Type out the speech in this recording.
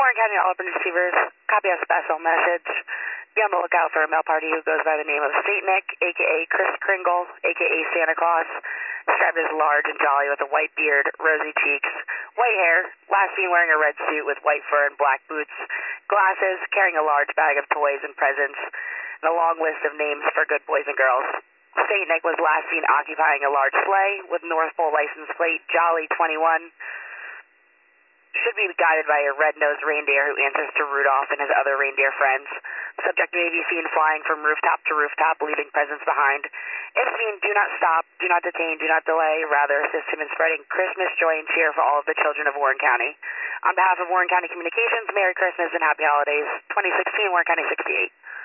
Warren County All-Purpose Receivers, copy a special message. Be on the lookout for a male party who goes by the name of St. Nick, a.k.a. Kris Kringle, a.k.a. Santa Claus, described as large and jolly with a white beard, rosy cheeks, white hair, last seen wearing a red suit with white fur and black boots, glasses, carrying a large bag of toys and presents, and a long list of names for good boys and girls. St. Nick was last seen occupying a large sleigh with North Pole license plate Jolly 21. Should be guided by a red-nosed reindeer who answers to Rudolph and his other reindeer friends. Subject may be seen flying from rooftop to rooftop, leaving presents behind. If seen, do not stop, do not detain, do not delay. Rather, assist him in spreading Christmas joy and cheer for all of the children of Warren County. On behalf of Warren County Communications, Merry Christmas and Happy Holidays. 2016, Warren County 68.